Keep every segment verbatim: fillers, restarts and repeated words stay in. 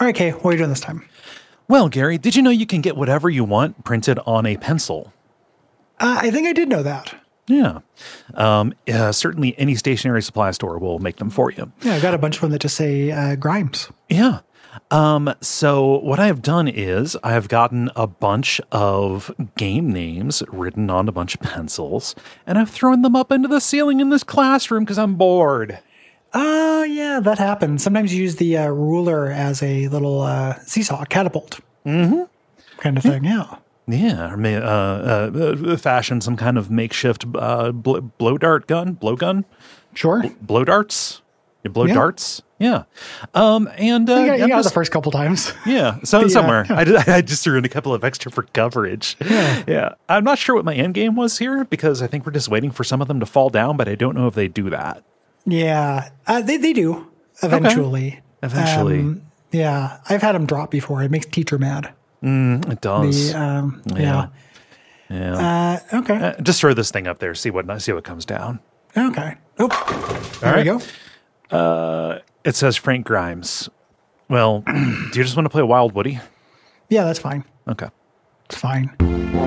All right, Kay, what are you doing this time? Well, Gary, did you know you can get whatever you want printed on a pencil? Uh, I think I did know that. Yeah. Um, uh, certainly any stationery supply store will make them for you. Yeah, I got a bunch of them that just say uh, Grimes. Yeah. Um, so what I have done is I have gotten a bunch of game names written on a bunch of pencils, and I've thrown them up into the ceiling in this classroom because I'm bored. Oh, yeah, that happens. Sometimes you use the uh, ruler as a little uh, seesaw, catapult mm-hmm. kind of thing, yeah. Yeah, or may, uh, uh, fashion some kind of makeshift uh, bl- blow dart gun, blow gun? Sure. B- blow darts? You blow Yeah. darts? Yeah. Um, and uh, You got, you I'm got just- the first couple times. Yeah, so The, uh, somewhere. yeah. I, just, I just threw in a couple of extra for coverage. Yeah. yeah. I'm not sure what my end game was here because I think we're just waiting for some of them to fall down, but I don't know if they do that. Yeah, uh, they, they do eventually. Eventually. Um, yeah, I've had them drop before. It makes teacher mad. Mm, it does. The, um, yeah. yeah. Uh, okay. Uh, just throw this thing up there. See what see what comes down. Okay. Oh, there right. we go. Uh, it says Frank Grimes. Well, do you just want to play Wild Woody? Yeah, that's fine. Okay. It's fine.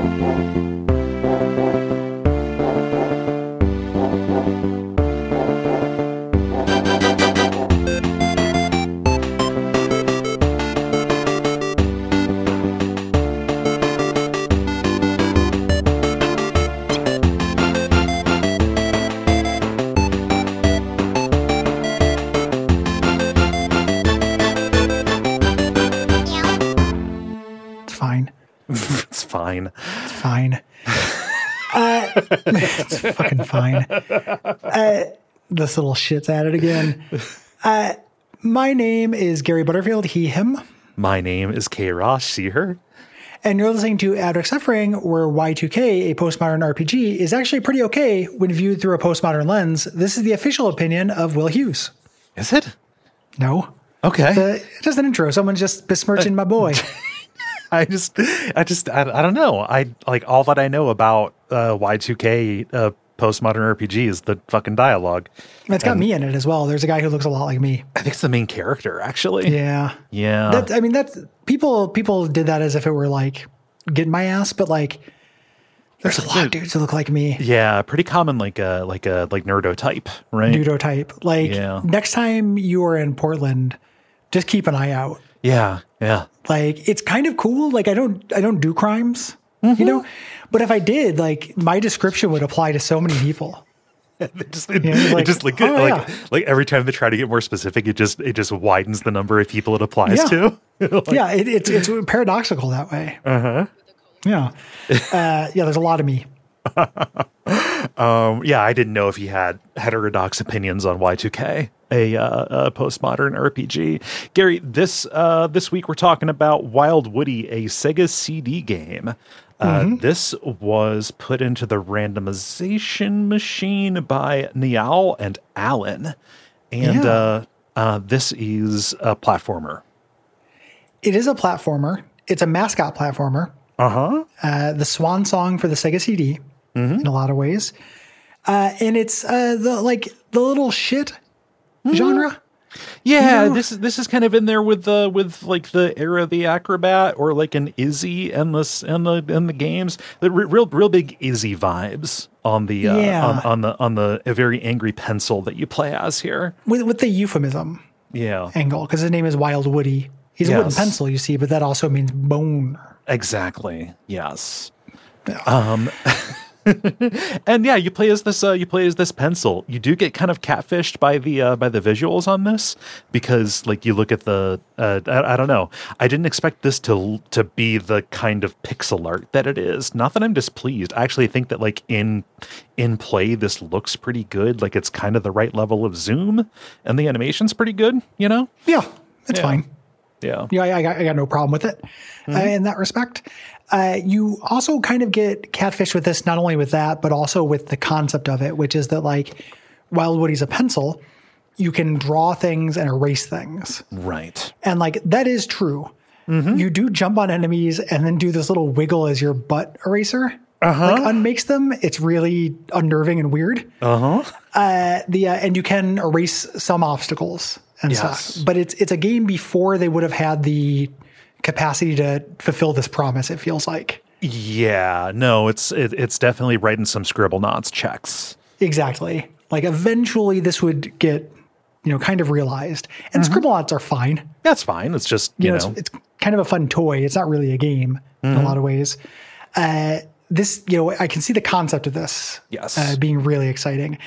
It's fine. It's fine. It's fine. Uh, it's fucking fine. Uh, this little shit's at it again. Uh, my name is Gary Butterfield, he, him. My name is K. Ross, she, her. And you're listening to Abject Suffering, where Y two K, a postmodern R P G, is actually pretty okay when viewed through a postmodern lens. This is the official opinion of Will Hughes. Is it? No. Okay. It's a- just an intro. Someone's just besmirching my boy. I just, I just, I, I don't know. I like all that I know about uh, Y two K uh, postmodern R P G is the fucking dialogue. It's got And me in it as well. There's a guy who looks a lot like me. I think it's the main character, actually. Yeah. Yeah. That, I mean, that's people, people did that as if it were like getting my ass, but like there's a lot of dudes who look like me. yeah, pretty common, like a like a like nerdo type, right? Nudo type. Like Yeah. next time you are in Portland, just keep an eye out. Yeah, yeah. Like it's kind of cool. Like I don't, I don't do crimes, Mm-hmm. you know, but if I did, like my description would apply to so many people. It just, it, Yeah, it's it like, just like oh, like yeah. like every time they try to get more specific, it just it just widens the number of people it applies Yeah. to. Like, Yeah. It, it's, it's paradoxical that way. Uh-huh. Yeah. Uh, yeah. There's a lot of me. Um, yeah, I didn't know if he had heterodox opinions on Y two K, a, uh, a postmodern R P G. Gary, this uh, this week we're talking about Wild Woody, a Sega C D game. Uh, Mm-hmm. This was put into the randomization machine by Niall and Alan, and Yeah. uh, uh, this is a platformer. It is a platformer. It's a mascot platformer. Uh-huh. Uh, the swan song for the Sega C D Mm-hmm. in a lot of ways. Uh, and it's uh, the like the little shit genre. Yeah, You know- this is this is kind of in there with the with like the Era of the Acrobat or like an Izzy and the and the and the games. The re- real real big Izzy vibes on the uh, Yeah. on, on the on the a very angry pencil that you play as here. With, with the euphemism Yeah, angle, because his name is Wild Woody. He's a wooden Yes. pencil, you see, but that also means bone. exactly. Yes. Um, and yeah, you play as this. Uh, you play as this pencil. You do get kind of catfished by the uh, by the visuals on this because, like, you look at the. Uh, I, I don't know. I didn't expect this to to be the kind of pixel art that it is. Not that I'm displeased. I actually think that, like, in in play, this looks pretty good. Like, it's kind of the right level of zoom, and the animation's pretty good. You know. Yeah, it's Yeah. fine. Yeah. Yeah, I, I, got, I got no problem with it uh, in that respect. Uh, you also kind of get catfish with this, not only with that, but also with the concept of it, which is that, like, Wild Woody's a pencil, you can draw things and erase things. Right. And, like, that is true. You do jump on enemies and then do this little wiggle as your butt eraser. Uh-huh. Like, unmakes them. It's really unnerving and weird. Uh huh. Uh, the uh, and you can erase some obstacles and Yes. stuff. But it's it's a game before they would have had the capacity to fulfill this promise, it feels like. Yeah, no, it's it, it's definitely writing some Scribblenauts checks. Exactly. Like eventually this would get, you know, kind of realized. And mm-hmm. Scribblenauts are fine. That's fine. It's just, you, you know, know. It's, it's kind of a fun toy. It's not really a game mm-hmm. in a lot of ways. Uh, this, you know, I can see the concept of this yes. uh, being really exciting.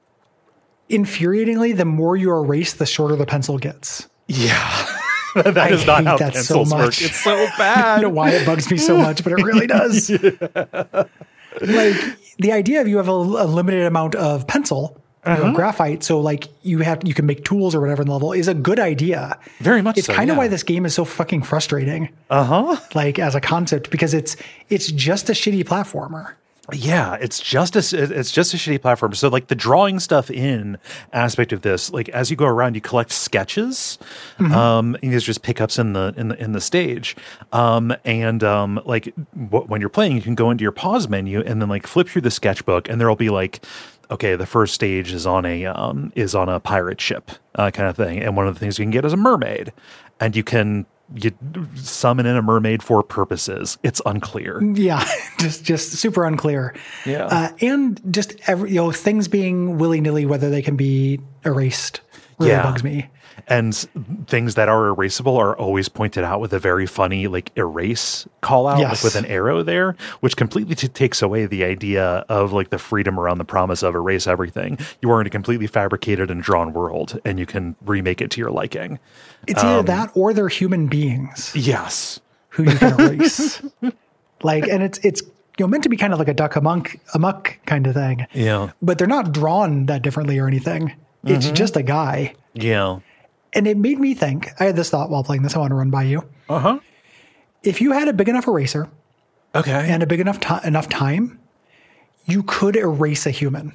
Infuriatingly, the more you erase, the shorter the pencil gets. Yeah. that I is not hate how that pencils so work. much. It's so bad. I don't know why it bugs me so much, but it really does. yeah. Like the idea of you have a, a limited amount of pencil, uh-huh. you know, graphite, so like you have you can make tools or whatever in the level is a good idea. Very much. It's so, kind of yeah. why this game is so fucking frustrating. Uh huh. Like as a concept, because it's it's just a shitty platformer. Yeah, it's just a it's just a shitty platform. So like the drawing stuff in aspect of this, like as you go around, you collect sketches. Mm-hmm. Um, and there's just pickups in the in the in the stage. Um, and um, like w- when you're playing, you can go into your pause menu and then like flip through the sketchbook, and there'll be like, okay, the first stage is on a um, is on a pirate ship uh, kind of thing, and one of the things you can get is a mermaid, and you can. You summon in a mermaid for purposes. It's unclear. Yeah, just just super unclear. Yeah, uh, and just every you know things being willy nilly, whether they can be erased, really yeah. bugs me. And things that are erasable are always pointed out with a very funny like erase call out, yes. like with an arrow there, which completely t- takes away the idea of like the freedom around the promise of erase everything. You are in a completely fabricated and drawn world, and you can remake it to your liking. It's um, either that or they're human beings. Yes, who you can erase. Like, and it's it's you know meant to be kind of like a duck amok amok kind of thing. Yeah, but they're not drawn that differently or anything. It's mm-hmm. just a guy. Yeah. And it made me think, I had this thought while playing this, I want to run by you. Uh-huh. If you had a big enough eraser okay, and a big enough to- enough time, you could erase a human.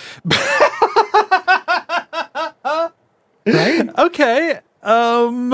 Right? Okay. Um,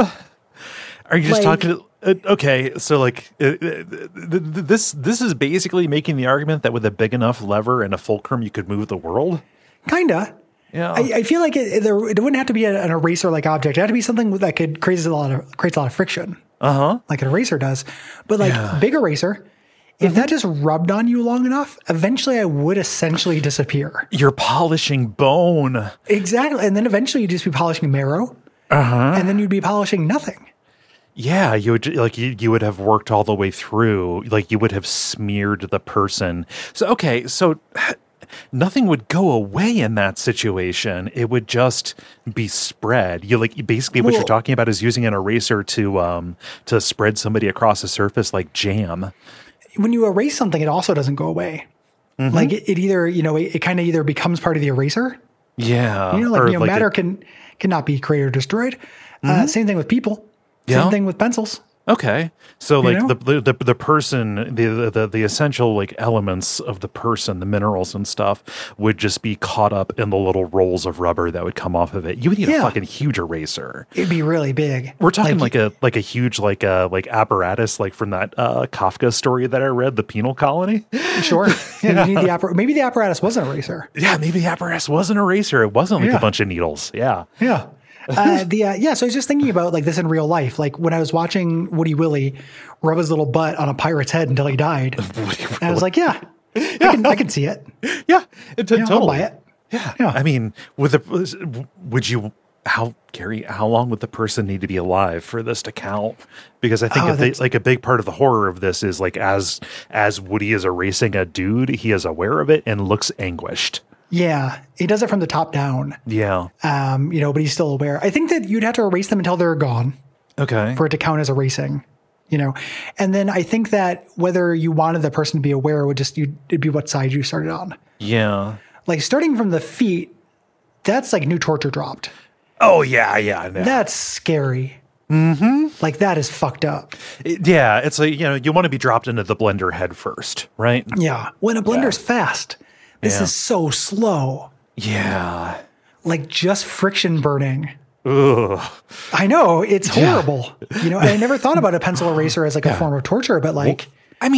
are you just like, talking uh, okay, so like uh, uh, this this is basically making the argument that with a big enough lever and a fulcrum you could move the world? Kinda. Yeah. I, I feel like it, there, it wouldn't have to be an eraser-like object. It had to be something that could create a lot of creates a lot of friction, uh-huh. like an eraser does. But like yeah. big eraser, if mm-hmm. that just rubbed on you long enough, eventually I would essentially disappear. You're polishing bone. Exactly, and then eventually you'd just be polishing marrow, uh-huh. and then you'd be polishing nothing. Yeah, you would like you, you would have worked all the way through. Like you would have smeared the person. So okay, so. Nothing would go away in that situation. It would just be spread. You like basically what well, you're talking about is using an eraser to um to spread somebody across a surface like jam. When you erase something, it also doesn't go away. Mm-hmm. Like it, it either you know it, it kind of either becomes part of the eraser. Yeah, you know, like or you know, like matter it, can cannot be created or destroyed. Mm-hmm. Uh, same thing with people. Same yeah. thing with pencils. Okay, so like you know? the, the the person, the, the the essential like elements of the person, the minerals and stuff, would just be caught up in the little rolls of rubber that would come off of it. You would need yeah. a fucking huge eraser. It'd be really big. We're talking like, like a like a huge like uh like apparatus, like from that uh, Kafka story that I read, the Penal Colony. Sure, yeah, yeah. You need the appar- maybe the apparatus was an eraser. Yeah, maybe the apparatus was an eraser. It wasn't like yeah. a bunch of needles. Yeah, yeah. uh, the uh, yeah, so I was just thinking about like this in real life. Like when I was watching Woody Willie rub his little butt on a pirate's head until he died, and I was like, yeah, yeah. I can I can see it. Yeah, it, t- yeah totally. I'll buy it. Yeah. yeah. I mean, with the would you how Gary? How long would the person need to be alive for this to count? Because I think oh, if they, like a big part of the horror of this is like as as Woody is erasing a dude, he is aware of it and looks anguished. Yeah, he does it from the top down. Yeah. Um, you know, but he's still aware. I think that you'd have to erase them until they're gone. Okay. For it to count as erasing, you know. And then I think that whether you wanted the person to be aware would just, you'd, it'd be what side you started on. Yeah. Like starting from the feet, that's like new torture dropped. Oh, yeah, yeah. No. That's scary. Mm-hmm. Like that is fucked up. It, yeah, it's like, you know, you want to be dropped into the blender head first, right? Yeah. When a blender's yeah. fast. This yeah. is so slow. Yeah. Like just friction burning. Ugh. I know. It's horrible. Yeah. You know, I never thought about a pencil eraser as like a yeah. form of torture, but like. Well, I mean,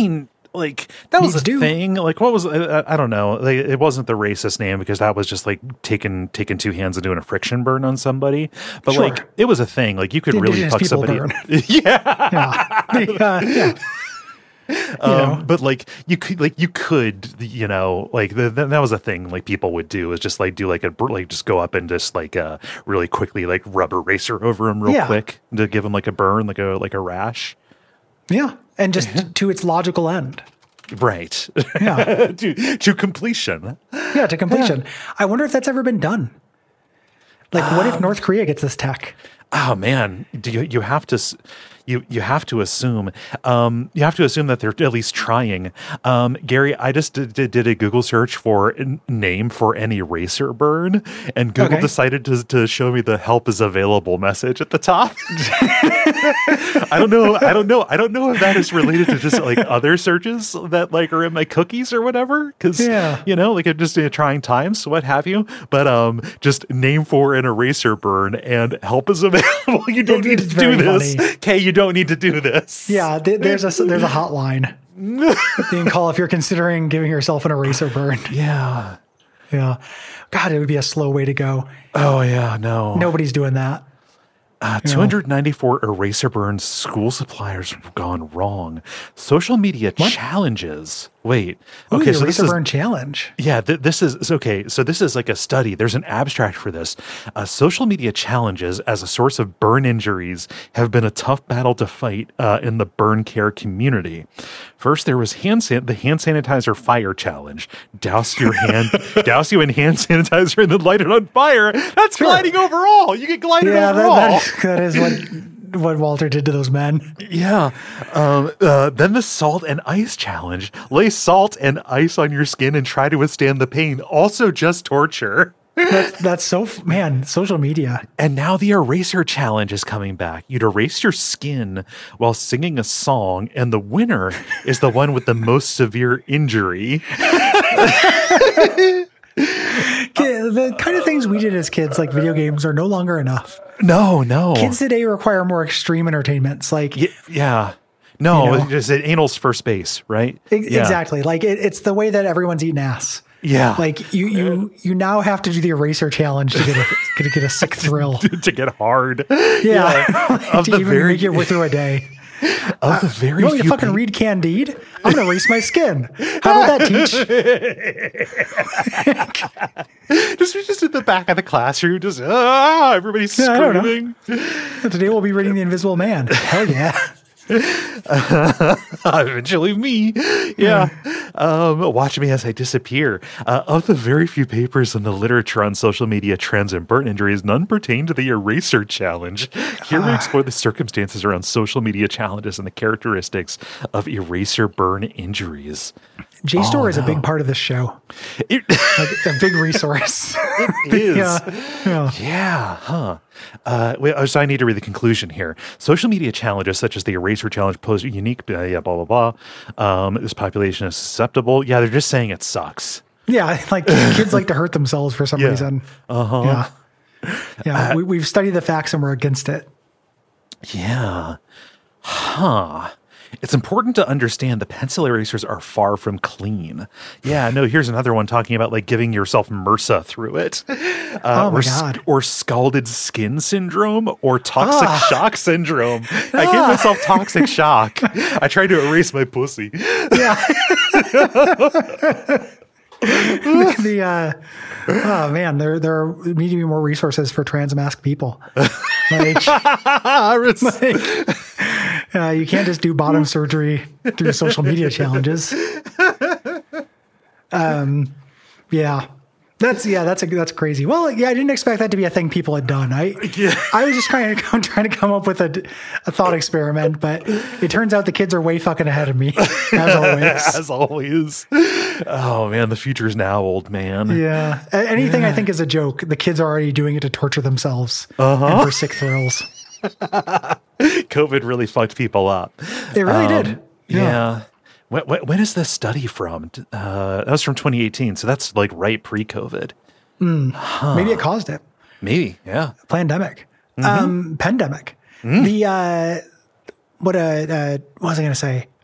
like that was Needs a do. thing. Like what was I, I don't know. Like, it wasn't the racist name because that was just like taking taking two hands and doing a friction burn on somebody. But Sure. like it was a thing. Like you could The really indigenous fuck people somebody. burn. yeah. Yeah. The, uh, yeah. Um, know. but like you could, like you could, you know, like the, the, that was a thing. Like people would do is just like do like a br- like just go up and just like uh really quickly like rub a eraser over him real Yeah. quick to give him like a burn, like a like a rash. Yeah. And just to its logical end. Right. Yeah. to to completion. Yeah, to completion. I wonder if that's ever been done. Like, what Um, if North Korea gets this tech? Oh man, do you you have to s- you you have to assume um you have to assume that they're at least trying. Um Gary, I just did, did, did a Google search for a name for an eraser burn, and Google Okay. decided to to show me the help is available message at the top. I don't know. I don't know. I don't know if that is related to just like other searches that like are in my cookies or whatever. Because Yeah. you know, like I'm just in trying times, what have you. But um, just name for an eraser burn and help is available. You don't It- need it's to do very this. funny. Okay, you don't need to do this. Yeah, th- there's a there's a hotline you can call if you're considering giving yourself an eraser burn. Yeah. Yeah. God, it would be a slow way to go. Oh yeah. No. Nobody's doing that. Uh, two hundred ninety-four eraser burns school suppliers have gone wrong. Social media challenges. Wait. Ooh, Okay, the so this eraser is burn challenge. Yeah, th- this is is- okay. So this is like a study. There's an abstract for this. Uh, social media challenges as a source of burn injuries have been a tough battle to fight uh, in the burn care community. First, there was hand san- the hand sanitizer fire challenge. Douse your hand, douse you in hand sanitizer, and then light it on fire. That's gliding overall. You get glided Yeah, overall. that, that, that is what what Walter did to those men. Yeah. Um, uh, then the salt and ice challenge. Lay salt and ice on your skin and try to withstand the pain. Also just torture. That's, that's so, f- man, social media. And now the eraser challenge is coming back. You'd erase your skin while singing a song, and the winner is the one with the most severe injury. Ki- The kind of things we did as kids, like video games, are no longer enough. No, no. Kids today require more extreme entertainments. Like, Y- yeah. No, You know? it's just anal's first base, right? ex- Yeah. exactly. Like, it, it's the way that everyone's eating ass. Yeah. Like, you you you now have to do the eraser challenge to get a, to get a sick thrill. to get hard. Yeah. Of to the even very- make it through a day. Of the very You want me to few fucking pe- read Candide? I'm going to erase my skin. How about that, Teach? just just at the back of the classroom, just ah, everybody's Yeah, I don't know. screaming. Today we'll be reading The Invisible Man. Hell yeah. Eventually, me, yeah. Um, watch me as I disappear. Uh, of the very few papers in the literature on social media trends and burn injuries, none pertain to the eraser challenge. Here we explore the circumstances around social media challenges and the characteristics of eraser burn injuries. JSTOR Oh, is a no. big part of this show. It, Like, a big resource. it is. Yeah. Yeah. Yeah, huh. Uh, wait, oh, so I need to read the conclusion here. Social media challenges such as the eraser challenge pose a unique, uh, yeah, blah, blah, blah. Um, this population is susceptible. Yeah, they're just saying it sucks. Yeah, like kids like to hurt themselves for some Yeah. reason. Uh-huh. Yeah. Yeah, we, we've studied the facts and we're against it. Yeah. Huh. It's important to understand the pencil erasers are far from clean. Yeah, no, here's another one talking about like giving yourself MRSA through it. Uh, Oh my or, sc- God. or scalded skin syndrome or toxic Ah. shock syndrome. I gave myself toxic shock. I tried to erase my pussy. Yeah. the uh, oh man, there there need to be more resources for trans masked people. Like, uh, you can't just do bottom surgery through social media challenges. Um, yeah. That's yeah, that's a that's crazy. Well, yeah, I didn't expect that to be a thing people had done. I Yeah. I was just trying to come, trying to come up with a, a thought experiment, but it turns out the kids are way fucking ahead of me, as always. As always. Oh man, the future's now, old man. Yeah, A- anything I think is a joke, the kids are already doing it to torture themselves Uh-huh. and for sick thrills. COVID really fucked people up. It really Um, did. Yeah. When, when, when is this study from? Uh, that was from twenty eighteen. So that's like right pre-COVID. Maybe it caused it. Maybe. Yeah. Pandemic, Mm-hmm. um, pandemic. Mm. The uh, what uh, uh, what was I going to say?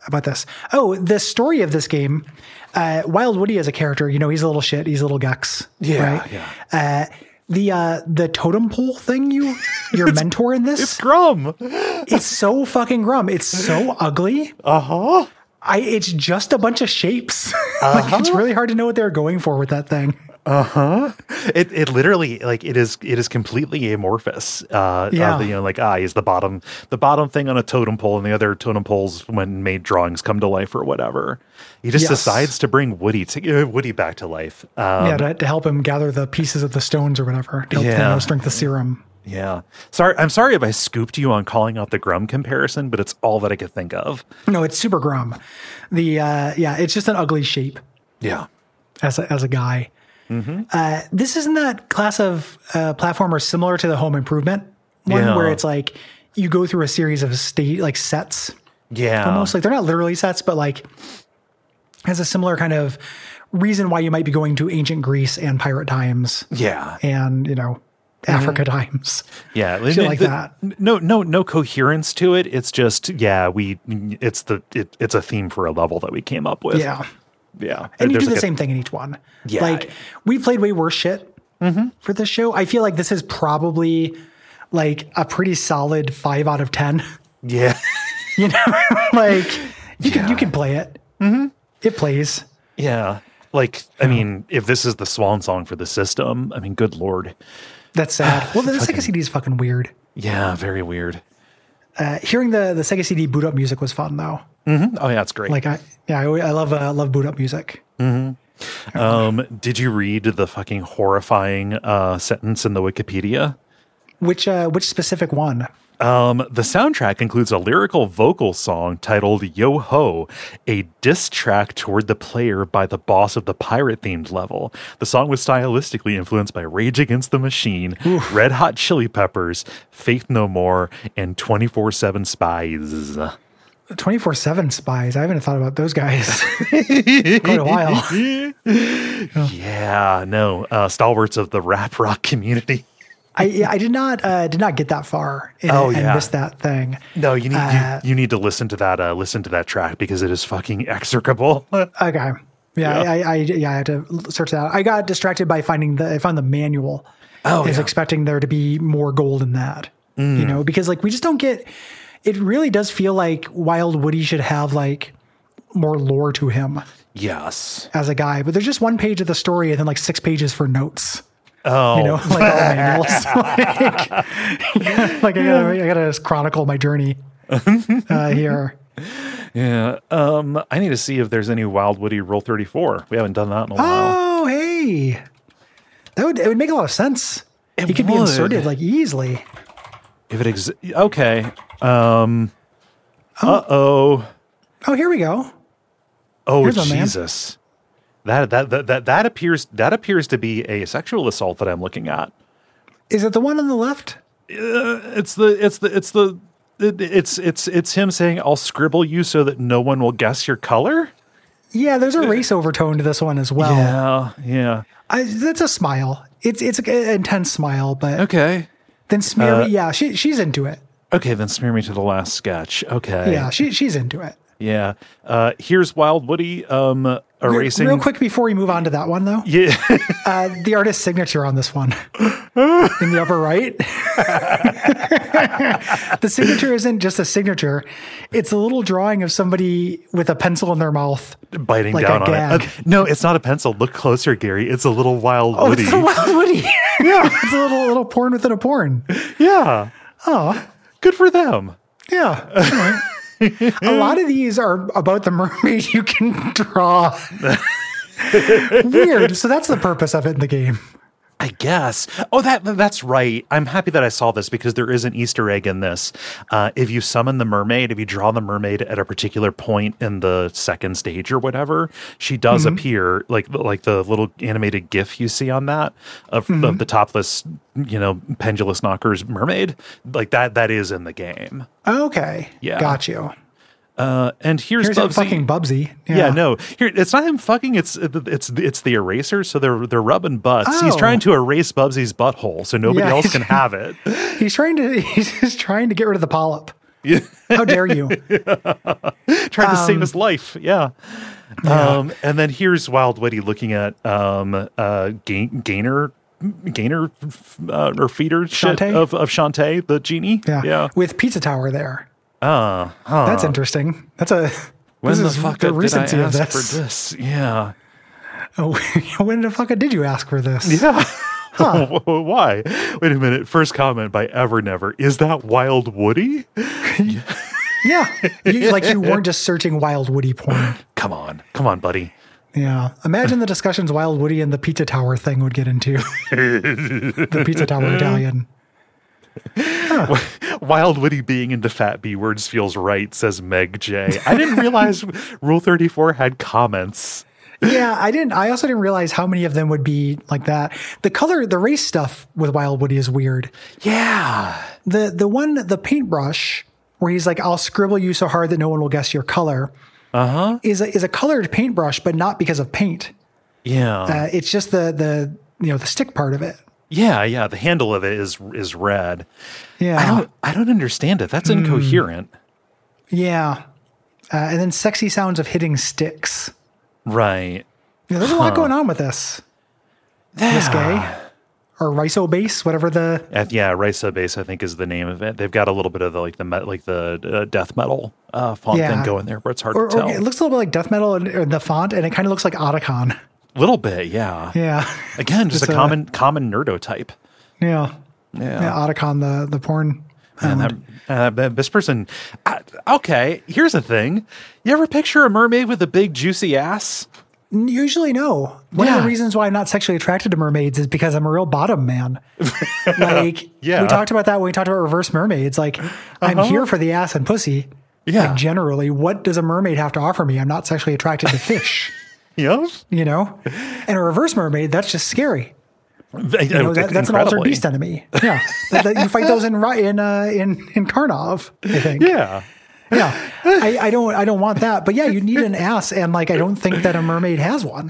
about this. Oh, the story of this game, uh, Wild Woody as a character, you know, he's a little shit. He's a little Gex. Yeah, right? yeah. Uh, the uh, the totem pole thing, you your mentor in this, It's Grum. it's so fucking grum. It's so ugly. Uh huh. I it's just a bunch of shapes. Like it's really hard to know what they're going for with that thing. Uh huh. It it literally like it is it is completely amorphous. Uh, Yeah. uh, you know, like ah, is the bottom the bottom thing on a totem pole, and the other totem poles, when made drawings, come to life or whatever. He just Yes. decides to bring Woody to uh, Woody back to life. Um, Yeah, to, to help him gather the pieces of the stones or whatever. To help Yeah. Thanos drink the serum. Yeah. Sorry, I'm sorry if I scooped you on calling out the Grum comparison, but it's all that I could think of. No, it's super grum. The uh, yeah, it's just an ugly shape Yeah. as a, as a guy. Uh, this isn't that class of uh, platformer similar to the Home Improvement one, Yeah. where it's like you go through a series of state like sets, Yeah. almost like they're not literally sets, but like has a similar kind of reason why you might be going to ancient Greece and pirate times Yeah. and you know Africa times. Yeah, Shit like that. No, no, no coherence to it. It's just, yeah, we. It's the. It, it's a theme for a level that we came up with. Yeah, yeah. and you There's do the like a- same thing in each one. Yeah. Like we played way worse shit for this show. I feel like this is probably like a pretty solid five out of ten. Yeah, You know, like you can Yeah. you can play it. Mm-hmm. It plays. yeah. Like, I mean, if this is the swan song for the system, I mean, good lord. That's sad. Well, the, the Sega C D is fucking weird. Yeah, very weird. Uh, hearing the the Sega C D boot up music was fun though. Mhm. Oh yeah, it's great. Like I yeah I, I love uh, love boot up music. um, did you read the fucking horrifying uh, sentence in the Wikipedia? Which uh, which specific one? Um, the soundtrack includes a lyrical vocal song titled Yo Ho, a diss track toward the player by the boss of the pirate-themed level. The song was stylistically influenced by Rage Against the Machine, Red Hot Chili Peppers, Faith No More, and twenty-four seven Spies. twenty-four seven Spies. I haven't thought about those guys in quite a while. Yeah, no, uh, stalwarts of the rap rock community. I yeah, I did not uh, did not get that far and, Oh, and yeah. missed that thing. No, you need Uh, you, you need to listen to that uh, listen to that track because it is fucking execrable. Okay. Yeah, Yeah. I, I yeah, I had to search that out. I got distracted by finding the I found the manual. Oh, I was yeah. expecting there to be more gold in that. You know, because like we just don't get it really does feel like Wild Woody should have like more lore to him Yes. as a guy, but there's just one page of the story and then like six pages for notes. Oh, You know, like all manuals. like, like I gotta I gotta chronicle my journey uh, here. yeah. Um, I need to see if there's any Wild Woody Roll thirty-four. We haven't done that in a while. Oh, hey. That would it would make a lot of sense. It he could be would. inserted like easily. If it exists, okay. Um, uh oh. Oh, here we go. Oh Here's my man. Jesus. That, that that that that appears that appears to be a sexual assault that I'm looking at. Is it the one on the left? It's the it's the it's the it, it's it's it's him saying, "I'll scribble you so that no one will guess your color." Yeah, there's a race overtone to this one as well. Yeah, yeah. I, that's a smile. It's it's an intense smile, but Okay, then smear Uh, me. Yeah, she she's into it. okay. Then smear me to the last sketch. Okay. Yeah, she she's into it. Yeah. Uh, here's Wild Woody um, erasing. Real quick before we move on to that one, though, Yeah. uh, the artist's signature on this one in the upper right. The signature isn't just a signature; it's a little drawing of somebody with a pencil in their mouth. Biting Like down a on gag. it. Uh, no, it's not a pencil. Look closer, Gary. It's a little Wild Oh, Woody. it's a Wild Woody. Yeah, it's a little little porn within a porn. Yeah. Oh, Good for them. yeah. All right. A lot of these are about the mermaid you can draw. Weird. So that's the purpose of it in the game. I guess. Oh, that that's right. I'm happy that I saw this because there is an Easter egg in this. Uh, if you summon the mermaid, if you draw the mermaid at a particular point in the second stage or whatever, she does Mm-hmm. appear like like the little animated GIF you see on that of, Mm-hmm. of the topless, you know, pendulous knockers mermaid. Like that. That is in the game. Okay. Yeah. Got you. Uh, and here's, Here's a Bubsy. fucking Bubsy. Yeah. no. Here, it's not him fucking. It's it's it's the eraser. So they're they're rubbing butts. He's Oh. trying to erase Bubsy's butthole so nobody Yeah, else he's- can have it. He's trying to. He's just trying to get rid of the polyp. Yeah. How dare you? Trying to save Um, his life. Yeah. Yeah. Um, and then here's Wild Woody looking at um, uh, gain, Gainer, Gainer uh, or feeder shit Shantae? of, of Shantae, the genie. Yeah. Yeah. With Pizza Tower there. Uh, huh. That's interesting. That's a. When this the is fuck the did I recency of ask this. for this? Yeah. Oh, when the fuck did you ask for this? Yeah. Why? Wait a minute. First comment by Ever Never. Is that Wild Woody? Yeah. You, like you weren't just searching Wild Woody porn. Come on. Come on, buddy. Yeah. Imagine the discussions Wild Woody and the Pizza Tower thing would get into. The Pizza Tower Italian. Wild Woody being into fat B words feels right, says Meg J. I didn't realize Rule thirty-four had comments. Yeah, I didn't. I also didn't realize how many of them would be like that. The color, the race stuff with Wild Woody is weird. Yeah. The the one, the paintbrush, where he's like, "I'll scribble you so hard that no one will guess your color," Uh-huh. is a, is a colored paintbrush, but not because of paint. Yeah. Uh, it's just the the you know the stick part of it. yeah, yeah. The handle of it is is red. Yeah, I don't I don't understand it. That's incoherent. yeah. Uh, and then sexy sounds of hitting sticks. Right. Yeah, there's a lot going on with this. Risque or Riso base, whatever the Uh, yeah, Risa Base, I think, is the name of it. They've got a little bit of the like the met, like the uh, death metal uh, font Yeah. thing going there, but it's hard or, to tell. or it looks a little bit like death metal in, in the font, and it kind of looks like Otacon. A little bit, yeah. Yeah, Again, just, Just a a- common common nerdo type. yeah, Yeah. yeah. Otacon, the the porn. And that, uh, but this person, uh, okay. Here's the thing: you ever picture a mermaid with a big juicy ass? Usually, no. One of Yeah. the reasons why I'm not sexually attracted to mermaids is because I'm a real bottom man. Like, Yeah. we talked about that when we talked about reverse mermaids. Like, I'm Uh-huh. here for the ass and pussy. Yeah. Like, generally, what does a mermaid have to offer me? I'm not sexually attracted to fish, Yeah, you know? And a reverse mermaid, that's just scary. you You know, that, that's an altered beast enemy. Yeah. that, that- you fight those in Ri- in uh, in in Karnov, I think. Yeah. Yeah. I, I don't I don't want that. But yeah, you need an ass, and like I don't think that a mermaid has one.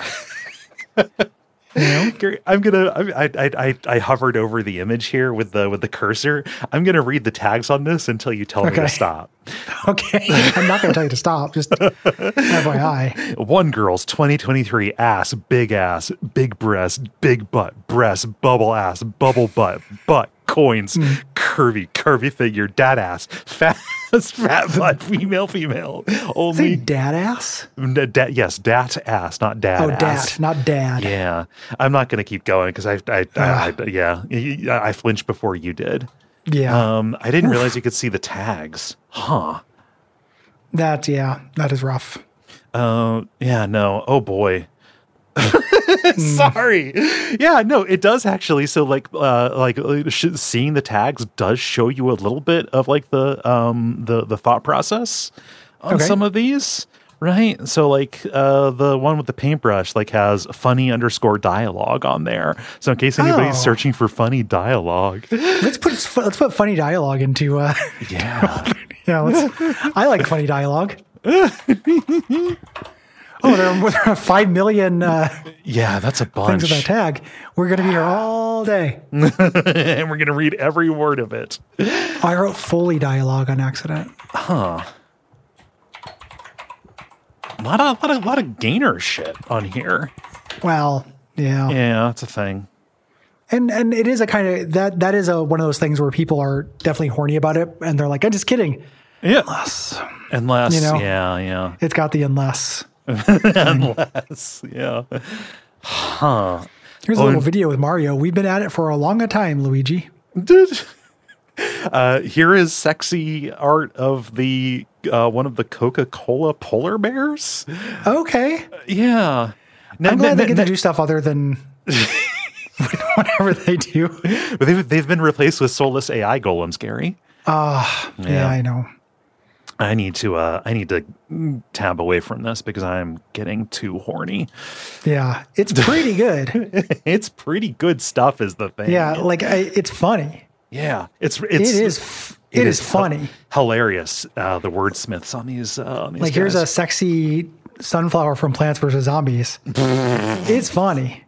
Gary, I'm gonna. I, I I I hovered over the image here with the with the cursor. I'm gonna read the tags on this until you tell me Okay. to stop. Okay. I'm not gonna tell you to stop, just F Y I. One girl's twenty twenty-three ass, big ass, big breast, big butt, breast, bubble ass, bubble butt, butt, coins, curvy, curvy figure, dad ass, fat, fat butt, female, female. Say Only, dad ass? da, da- yes, dat ass, not dad Oh, ass. dad, not dad. Yeah, I'm not going to keep going because I, I, I, I, yeah, I I flinched before you did. Yeah. Um, I didn't realize you could see the tags. Huh. That yeah, that is rough. Uh, yeah, no. Oh boy. Sorry. Yeah, no, it does actually. So like, uh, like uh, sh- seeing the tags does show you a little bit of like the um the the thought process on Okay. some of these. Right. So like uh, the one with the paintbrush like has funny underscore dialogue on there. So in case anybody's Oh. searching for funny dialogue. Let's put let's put funny dialogue into uh Yeah. yeah, let's I like funny dialogue. Oh, there are, there are five million uh, Yeah, that's a things bunch. with that tag. We're going to be here all day. And we're going to read every word of it. Oh, I wrote Foley dialogue on accident. A lot of, lot of, lot of gainer shit on here. Well, yeah. Yeah, that's a thing. And and it is a kind of that that is a one of those things where people are definitely horny about it and they're like, I'm just kidding. Yeah. Unless Unless, You know? yeah, yeah. it's got the unless. Unless, yeah. Huh. Here's a Oh, little and- video with Mario. We've been at it for a long time, Luigi. Dude. Uh, here is sexy art of the uh, one of the Coca-Cola polar bears. Okay. Yeah. Now, I'm glad now- they get now- to do stuff other than whatever they do. but they've, they've been replaced with soulless A I golems, Gary. Ah, yeah. Yeah. I know. I need to uh, I need to tab away from this because I'm getting too horny. Yeah, it's pretty good. It's pretty good stuff is the thing. Yeah, like I, it's funny. Yeah. It's it's It is. f- it is, funny. Hilarious. Uh, the wordsmiths on these uh, on these Like here's guys. a sexy sunflower from Plants vs Zombies. It's funny.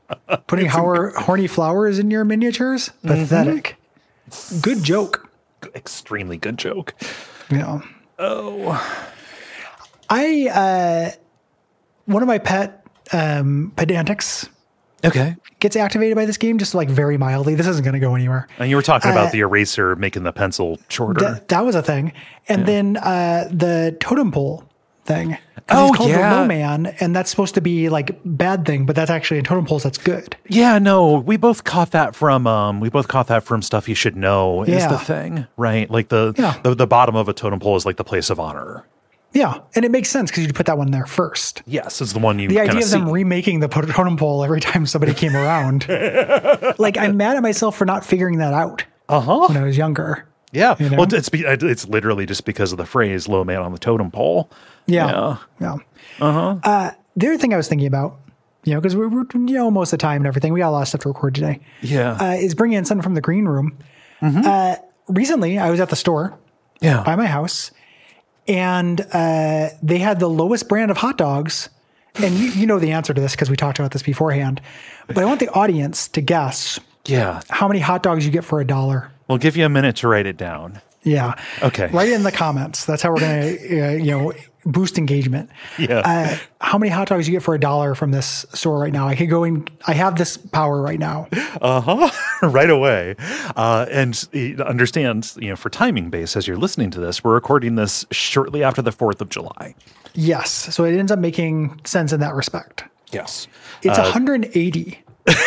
Putting hor- horny flowers in your miniatures? Pathetic. Good joke. extremely good joke. Yeah. Oh, I, uh, one of my pet, um, pedantics okay. gets activated by this game just like very mildly. This isn't going to go anywhere. And you were talking about Uh, the eraser making the pencil shorter. Th- that was a thing. And Yeah. then, uh, the totem pole thing. 'Cause Oh, he's called yeah. the low man, and that's supposed to be like bad thing, but that's actually in totem poles. That's good. Yeah, no, we both caught that from um we both caught that from Stuff You Should Know is Yeah. the thing, right? Like the, Yeah. the the bottom of a totem pole is like the place of honor. Yeah. And it makes sense because you put that one there first. Yes, it's the one you The kind idea of of see. them remaking the totem pole every time somebody came around. Like, I'm mad at myself for not figuring that out Uh-huh. when I was younger. Yeah. You know? Well, it's be- it's literally just because of the phrase "low man on the totem pole." Yeah. Yeah. Uh-huh. Uh, the other thing I was thinking about, you know, because we're, we're, you know, most of the time and everything, we got a lot of stuff to record today. Yeah. Uh, is bringing in something from the green room. Uh, recently, I was at the store yeah. by my house, and uh, they had the lowest brand of hot dogs. And you, you know the answer to this because we talked about this beforehand. But I want the audience to guess Yeah. how many hot dogs you get for a dollar. We'll give you a minute to write it down. Yeah. Okay. Write it in the comments. That's how we're going to, uh, you know, boost engagement. Yeah. Uh, how many hot dogs you get for a dollar from this store right now? I could go in. I have this power right now. Uh-huh. Right away. Uh, and uh, understand, you know, for timing base, as you're listening to this, we're recording this shortly after the fourth of July. Yes. So it ends up making sense in that respect. Yes. It's Uh, one hundred eighty.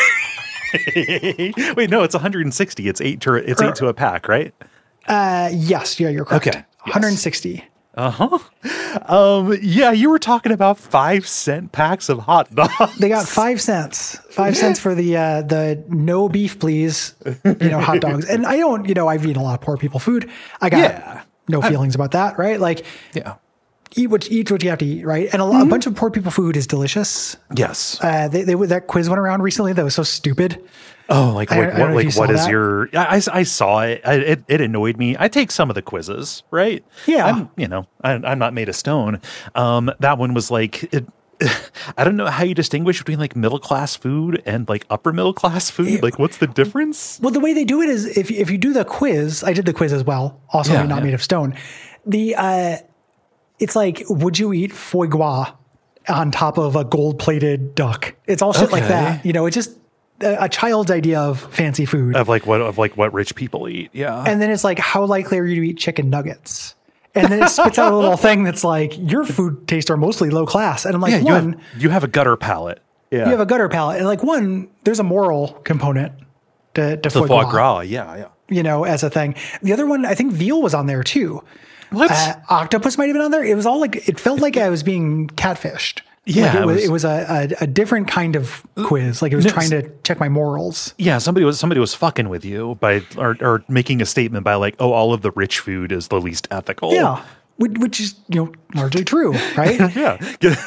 Wait, no, it's one hundred sixty. It's eight to it's eight to a pack, right? Uh, yes. Yeah, you're correct. Okay, yes. one hundred sixty. Uh-huh. Um, yeah, you were talking about five cent packs of hot dogs. They got five cents. Five cents for the uh, the no beef, please. You know, hot dogs. And I don't. You know, I've eaten a lot of poor people food. I got Yeah. no feelings about that. Right? Like, Yeah. eat what eat what you have to eat. Right? And a, Mm-hmm. lot, a bunch of poor people food is delicious. Yes. Uh, they, they that quiz went around recently that was so stupid. Oh, like I what? don't- I don't what know if you like what saw is that. your? I, I, I saw it. I, it. It annoyed me. I take some of the quizzes, right? Yeah. I'm, you know, I, I'm not made of stone. Um, that one was like it. I don't know how you distinguish between like middle class food and like upper middle class food. Like, what's the difference? Well, the way they do it is if if you do the quiz, I did the quiz as well. Also, Yeah, you're not yeah. made of stone. The uh, it's like, would you eat foie gras on top of a gold plated duck? It's all shit like Okay. that. You know, it's just a, a child's idea of fancy food. Of like what of like what rich people eat. Yeah. And then it's like, how likely are you to eat chicken nuggets? And then it spits out a little thing that's like, your food tastes are mostly low class. And I'm like, yeah, you one, have, you have a gutter palate. Yeah. you have a gutter palate. And like, one, there's a moral component to, to the foie foie gras, gras. Yeah, yeah. you know, as a thing. The other one, I think veal was on there too. What? Uh, octopus might have been on there. It was all like, it felt like I was being catfished. Yeah, Like it, it was, was- it was a, a, a different kind of quiz. Like it was No, trying to check my morals. Yeah, somebody was somebody was fucking with you by or, or making a statement by like, oh, all of the rich food is the least ethical. Yeah. Which, which is, you know, largely true, right? Yeah.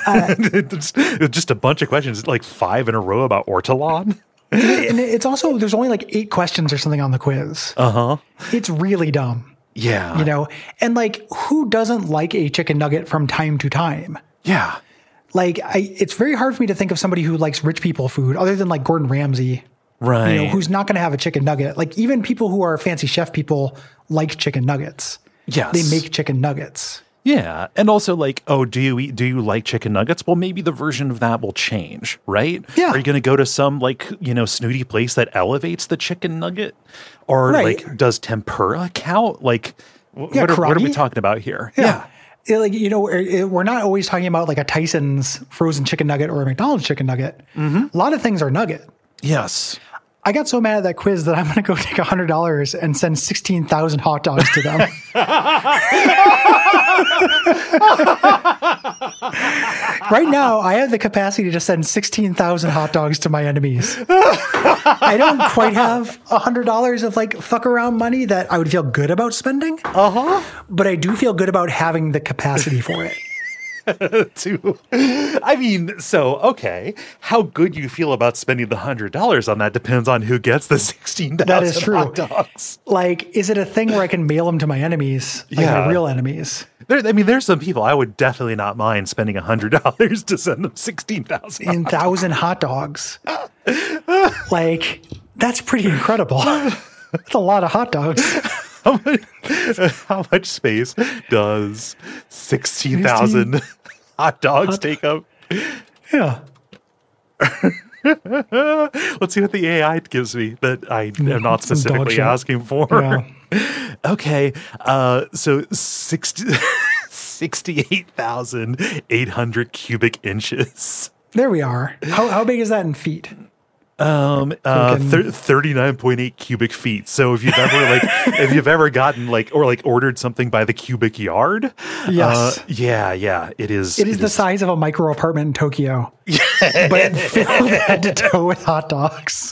it's, it's just a bunch of questions, like five in a row about ortolan. And it's also, there's only like eight questions or something on the quiz. Uh huh. It's really dumb, Yeah. you know? And like, who doesn't like a chicken nugget from time to time? Yeah. Like, I, it's very hard for me to think of somebody who likes rich people food other than like Gordon Ramsay, Right. you know, who's not going to have a chicken nugget. Like, even people who are fancy chef people like chicken nuggets. Yes. They make chicken nuggets. Yeah, and also like, oh, do you eat? Do you like chicken nuggets? Well, maybe the version of that will change, right? Yeah. Are you going to go to some like you know snooty place that elevates the chicken nugget, or Right. like does tempura count? Like, wh- Yeah, what, are, what are we karate. talking about here? Yeah. It, like, you know, we're we're not always talking about like a Tyson's frozen chicken nugget or a McDonald's chicken nugget. Mm-hmm. A lot of things are nugget. Yes. I got so mad at that quiz that I'm going to go take one hundred dollars and send sixteen thousand hot dogs to them. Right now, I have the capacity to send sixteen thousand hot dogs to my enemies. I don't quite have one hundred dollars of like fuck around money that I would feel good about spending. Uh huh. But I do feel good about having the capacity for it. To, I mean, so okay, how good you feel about spending the hundred dollars on that depends on who gets the sixteen thousand That is true. hot dogs. Like, is it a thing where I can mail them to my enemies, like Yeah. my real enemies? There, I mean, there's some people I would definitely not mind spending a hundred dollars to send them sixteen thousand. In thousand hot dogs. Like, that's pretty incredible. That's a lot of hot dogs. how much, how much space does sixteen thousand hot dogs hot, take up? Yeah. Let's see what the A I gives me that I am not specifically asking for. Yeah. Okay. Uh, so sixty, sixty-eight thousand eight hundred cubic inches. There we are. How, how big is that in feet? Um, uh, th- thirty-nine point eight cubic feet. So if you've ever like, if you've ever gotten like, or like ordered something by the cubic yard. Yes. Uh, yeah. Yeah. It is. It is it the is. size of a micro apartment in Tokyo, but filled head to toe with hot dogs.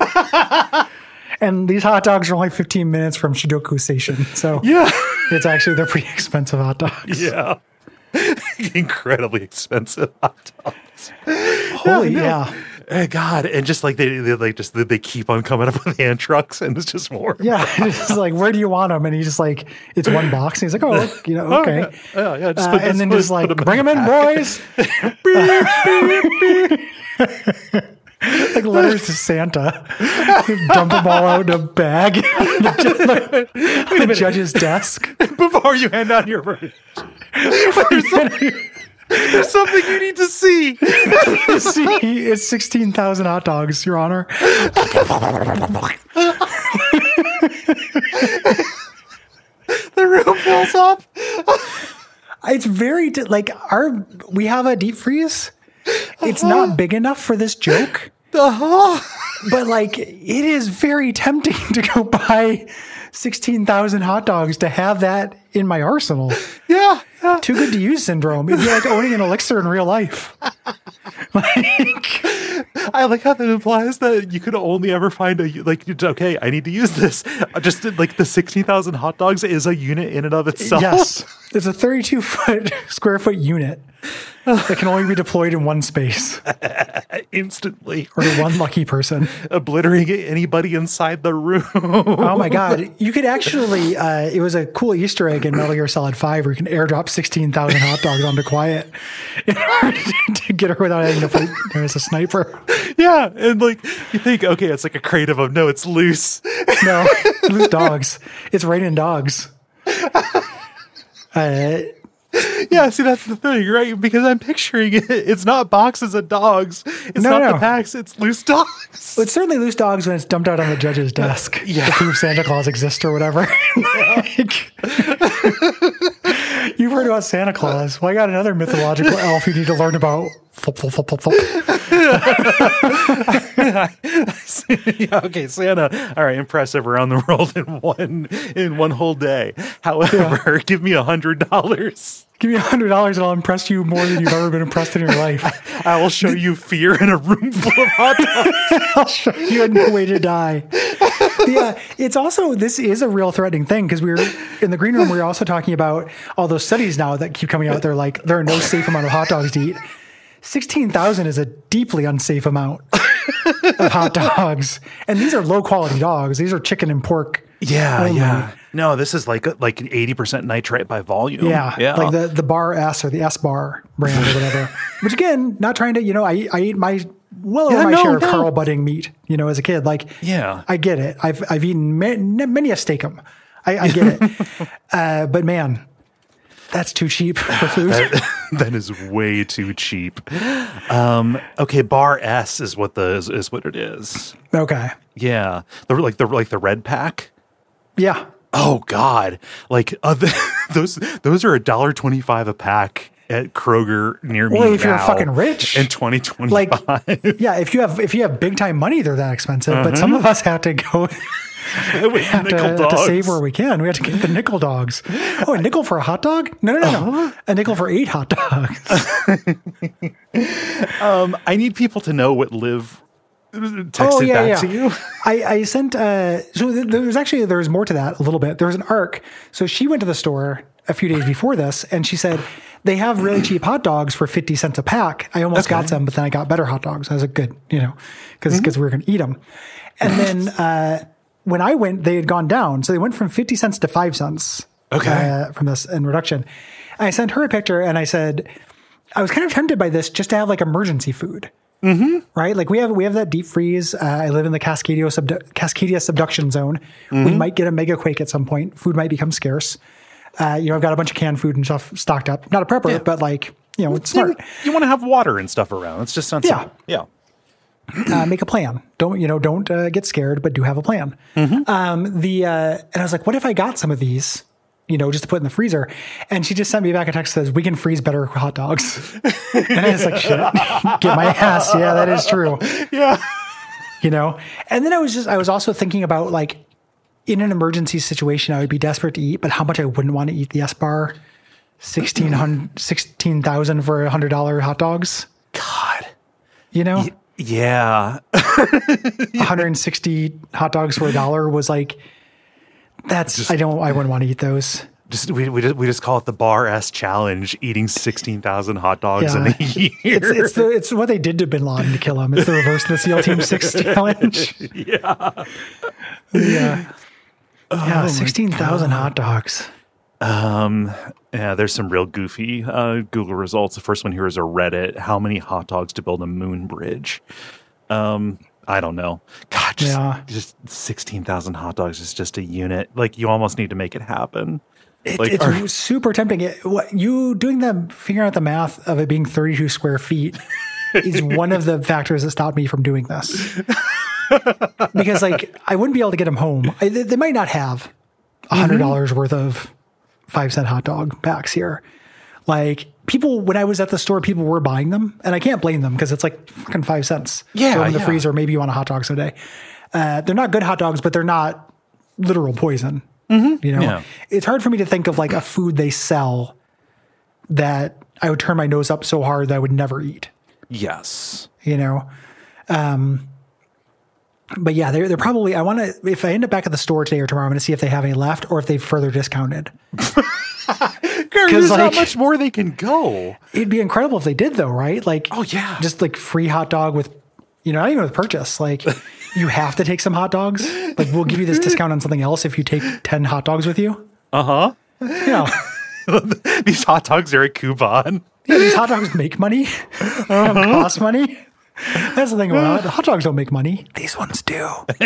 And these hot dogs are only fifteen minutes from Shidoku Station. So yeah, it's actually, they're pretty expensive hot dogs. Yeah. Incredibly expensive hot dogs. Holy, yeah. No. yeah. Oh, God, and just like they, they like just they keep on coming up with hand trucks, and it's just more. Yeah, it's like, where do you want them? And he's just like, it's one box. And he's like, oh, you know, okay, oh, yeah, yeah, yeah just uh, put, and just then put, just like, bring them in, boys. beep, beep, beep. Like letters to Santa. Dump them all out in a bag on the, the judge's desk before you hand out your verdict. There's, some, there's something you need to see. See, it's sixteen thousand hot dogs, Your Honor. The room fills up. It's very like our. We have a deep freeze. It's uh-huh. not big enough for this joke. Uh-huh. But like, it is very tempting to go buy sixteen thousand hot dogs to have that in my arsenal. Yeah, yeah. Too good to use syndrome. It'd be like owning an elixir in real life. Like, I like how that implies that you could only ever find a, like, okay, I need to use this. Just like the sixteen thousand hot dogs is a unit in and of itself. Yes. It's a thirty-two foot square foot unit that can only be deployed in one space. Instantly. Or to one lucky person. Obliterating anybody inside the room. Oh my God. You could actually, uh, it was a cool Easter egg in Metal Gear Solid five where you can airdrop sixteen thousand hot dogs onto Quiet in order to get her without having to fight her as a sniper. Yeah. And like, you think, okay, it's like a crate of them. No, it's loose. No, loose dogs. It's raining dogs. Uh, yeah, see, that's the thing, right? Because I'm picturing it. It's not boxes of dogs. It's no, not no. the packs. It's loose dogs. Well, it's certainly loose dogs when it's dumped out on the judge's desk. Yeah. To prove Santa Claus exists or whatever. Like, you've heard about Santa Claus. Well, I got another mythological elf you need to learn about. Flop, flop, flop, flop, flop. Yeah, okay, Santa. All right, impressive around the world in one in one whole day. However, yeah. give me a hundred dollars. Give me a hundred dollars, and I'll impress you more than you've ever been impressed in your life. I will show you fear in a room full of hot dogs. I'll show you a new way to die. Yeah, it's also, this is a real threatening thing because we were in the green room. We were also talking about all those studies now that keep coming out. They're like, there are no safe amount of hot dogs to eat. sixteen thousand is a deeply unsafe amount of hot dogs. And these are low quality dogs. These are chicken and pork. Yeah, only. yeah. No, this is like like an eighty percent nitrate by volume. Yeah, yeah. Like the, the Bar S or the S Bar brand or whatever. Which again, not trying to, you know, I I eat my well over yeah, my no, share of no. Carl Budding meat, you know, as a kid. Like, yeah, I get it. I've I've eaten ma- many a steakum. I, I get it. uh, but man, that's too cheap for food. that, that is way too cheap. Um, okay, Bar S is what the is, is what it is. Okay. Yeah, the like the like the red pack. Yeah. Oh God! Like uh, the, those those are a dollar twenty five a pack at Kroger near me. Well, if now you're fucking rich in twenty twenty like, yeah, if you have if you have big time money, they're that expensive. Uh-huh. But some of us have to go. we have to, to save where we can. We have to get the nickel dogs. Oh, a nickel for a hot dog? No, no, no, uh-huh. no. A nickel for eight hot dogs. um, I need people to know what Liv texted oh, yeah, back yeah. to you. I, I sent, uh, so there's actually, there's more to that a little bit. There's an arc. So she went to the store a few days before this and she said, they have really cheap hot dogs for fifty cents a pack. I almost okay. got some, but then I got better hot dogs. I was like, good, you know, because mm-hmm. because we were going to eat them. And then uh, when I went, they had gone down. So they went from fifty cents to five cents okay. uh, from this in reduction. And I sent her a picture and I said, I was kind of tempted by this just to have like emergency food. Mm-hmm. Right? Like we have we have that deep freeze. Uh, I live in the Cascadia, subdu- Cascadia subduction zone. Mm-hmm. We might get a mega quake at some point. Food might become scarce. Uh, you know, I've got a bunch of canned food and stuff stocked up. Not a prepper, yeah. but like, you know, it's smart. You, you want to have water and stuff around. It's just sensible. Yeah. Yeah. Uh, make a plan. Don't, you know, don't uh, get scared, but do have a plan. Mm-hmm. Um, the, uh, and I was like, what if I got some of these, you know, just to put in the freezer? And she just sent me back a text that says, we can freeze better hot dogs. And I was like, shit, get my ass. Yeah, that is true. Yeah. You know? And then I was just, I was also thinking about like, in an emergency situation, I would be desperate to eat, but how much I wouldn't want to eat the S-Bar. sixteen thousand for one hundred dollars hot dogs. God. You know? Y- yeah. one hundred sixty hot dogs for a dollar was like, that's, just, I don't, I wouldn't want to eat those. Just we, we, just, we just call it the Bar S Challenge, eating sixteen thousand hot dogs yeah. in a year. It's, it's, the, it's what they did to Bin Laden to kill him. It's the reverse of the SEAL Team six Challenge. Yeah. Yeah. Oh, yeah, sixteen thousand hot dogs. Um, yeah, there's some real goofy uh, Google results. The first one here is a Reddit. How many hot dogs to build a moon bridge? Um, I don't know. God, just, yeah. just sixteen thousand hot dogs is just a unit. Like, you almost need to make it happen. It, like, it's are, super tempting. It, what, you doing the, figuring out the math of it being thirty-two square feet is one of the factors that stopped me from doing this. Because, like, I wouldn't be able to get them home. I, they, they might not have one hundred dollars mm-hmm. worth of five cent hot dog packs here. Like, people, when I was at the store, people were buying them, and I can't blame them because it's like fucking five cents. Yeah. Throw in the yeah. freezer. Maybe you want a hot dog someday. Uh, they're not good hot dogs, but they're not literal poison. Mm-hmm. You know, yeah. It's hard for me to think of like a food they sell that I would turn my nose up so hard that I would never eat. Yes. You know, um, but yeah, they're, they're probably, I want to, if I end up back at the store today or tomorrow, I'm going to see if they have any left or if they've further discounted. There's like, not much more they can go. It'd be incredible if they did though, right? Like, oh yeah. Just like free hot dog with, you know, not even with purchase. Like you have to take some hot dogs. Like we'll give you this discount on something else if you take ten hot dogs with you. Uh-huh. Yeah. These hot dogs are a coupon. Yeah, these hot dogs make money. Uh-huh. They don't cost money. That's the thing about it. Hot dogs don't make money. These ones do.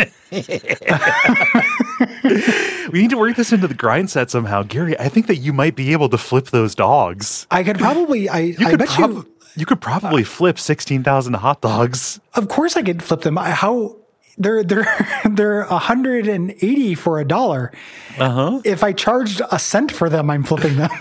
We need to work this into the grind set somehow. Gary, I think that you might be able to flip those dogs. I could probably, I, you I could bet prob- you. You could probably uh, flip sixteen thousand hot dogs. Of course I could flip them. I, how, they're, they're, they're one hundred eighty for a dollar. Uh-huh. If I charged a cent for them, I'm flipping them.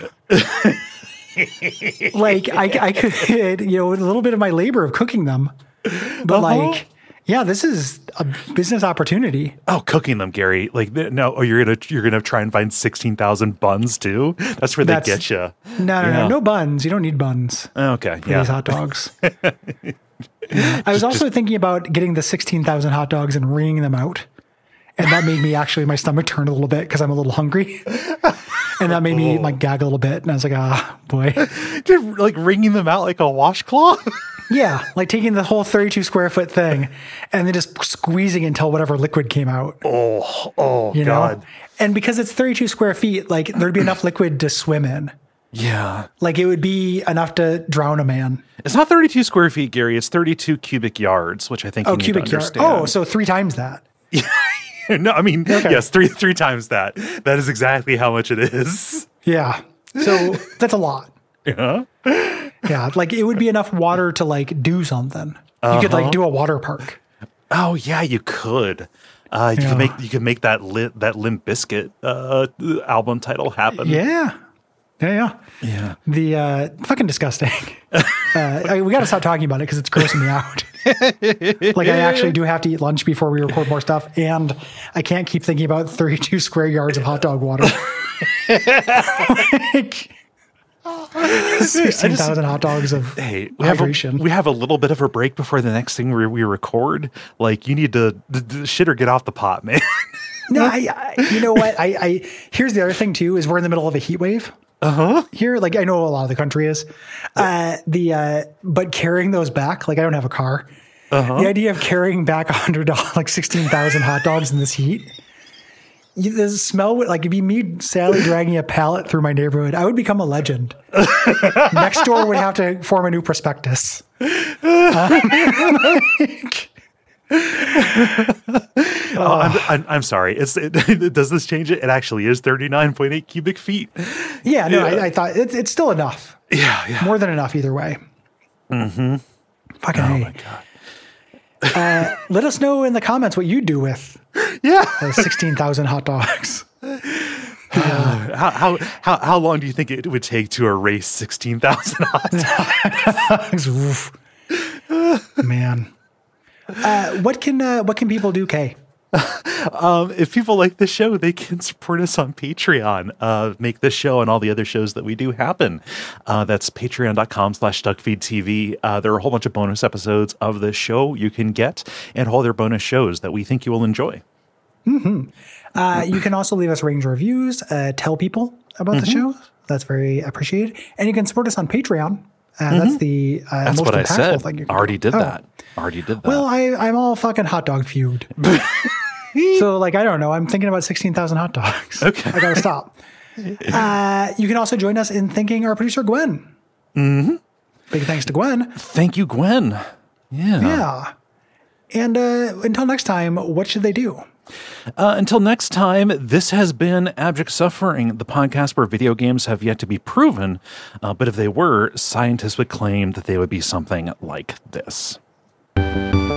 Like I, I could, you know, a little bit of my labor of cooking them, but uh-huh. like, yeah, this is a business opportunity. Oh, cooking them, Gary. Like, no, oh, you're gonna you're gonna try and find sixteen thousand buns too. That's where That's, they get you. No, no, yeah. no, no buns. You don't need buns. Okay, for yeah. these hot dogs. I was also just, thinking about getting the sixteen thousand hot dogs and wringing them out, and that made me actually my stomach turn a little bit because I'm a little hungry. And that made me like gag a little bit. And I was like, ah, boy. Just like wringing them out like a washcloth? Yeah. Like taking the whole thirty-two square foot thing and then just squeezing until whatever liquid came out. Oh, oh, you God. know? And because it's thirty-two square feet, like there'd be enough liquid to swim in. Yeah. Like it would be enough to drown a man. It's not thirty-two square feet, Gary. It's thirty-two cubic yards, which I think oh, you need cubic to understand. Yard. Oh, so three times that. Yeah. No, I mean, okay. yes, three three times that. That is exactly how much it is. Yeah. So that's a lot. Yeah. Yeah. Like it would be enough water to like do something. Uh-huh. You could like do a water park. Oh yeah, you could. Uh, you yeah. could make you could make that lit that Limp Bizkit uh, album title happen. Yeah. Yeah, yeah. Yeah. The uh, fucking disgusting. uh, I, we got to stop talking about it because it's grossing me out. Like I actually do have to eat lunch before we record more stuff, and I can't keep thinking about thirty-two square yards of hot dog water. Like, sixteen thousand hot dogs of hey, we hydration. Have a, we have a little bit of a break before the next thing we, we record. Like you need to d- d- shit or get off the pot, man. No, I, I, you know what? I, I here's the other thing too: is we're in the middle of a heat wave. Uh-huh. Here, like I know a lot of the country is, uh, the, uh, but carrying those back, like I don't have a car. Uh-huh. The idea of carrying back a hundred dollars, like sixteen thousand hot dogs in this heat You, the smell would, like, it'd be me sadly dragging a pallet through my neighborhood. I would become a legend. Next door would have to form a new prospectus. Um, like, oh, I'm, I'm, I'm sorry. It's it, does this change it? It actually is thirty-nine point eight cubic feet. Yeah, no, yeah. I, I thought it's it's still enough. Yeah, yeah, more than enough either way. Mm-hmm. Fucking oh hey. my god. Uh, let us know in the comments what you do with yeah uh, sixteen thousand hot dogs. Uh, how, how how how long do you think it would take to erase sixteen thousand hot dogs? Man. Uh, what can uh, what can people do, Kay? Um, if people like the show, they can support us on Patreon, uh, make this show and all the other shows that we do happen. Uh, that's patreon.com slash duckfeedtv. Uh, there are a whole bunch of bonus episodes of this show you can get and all their bonus shows that we think you will enjoy. Mm-hmm. Uh, you can also leave us ratings reviews, uh, tell people about mm-hmm. the show. That's very appreciated. And you can support us on Patreon. Uh, mm-hmm. That's the uh, that's most what impactful I said. thing you can Already do. did Oh. that. Already did that. Well, I, I'm all fucking hot dog feud. So, like, I don't know. I'm thinking about sixteen thousand hot dogs. Okay. I got to stop. Uh, you can also join us in thanking our producer, Gwen. Mm-hmm. Big thanks to Gwen. Thank you, Gwen. Yeah. Yeah. And uh, until next time, what should they do? Uh, until next time, this has been Abject Suffering, the podcast where video games have yet to be proven. Uh, but if they were, scientists would claim that they would be something like this.